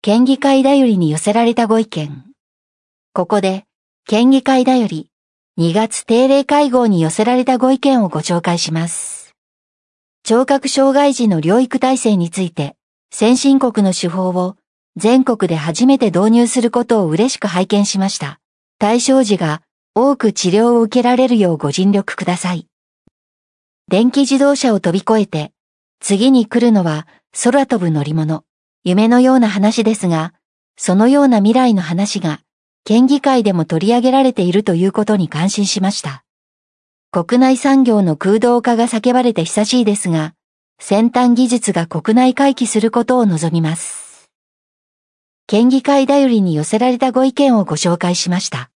県議会だよりに寄せられたご意見。ここで、県議会だより2月定例会合に寄せられたご意見をご紹介します。聴覚障害児の療育体制について、先進国の手法を全国で初めて導入することを嬉しく拝見しました。対象児が多く治療を受けられるようご尽力ください。電気自動車を飛び越えて、次に来るのは空飛ぶ乗り物、夢のような話ですが、そのような未来の話が県議会でも取り上げられているということに感心しました。国内産業の空洞化が叫ばれて久しいですが、先端技術が国内回帰することを望みます。県議会だよりに寄せられたご意見をご紹介しました。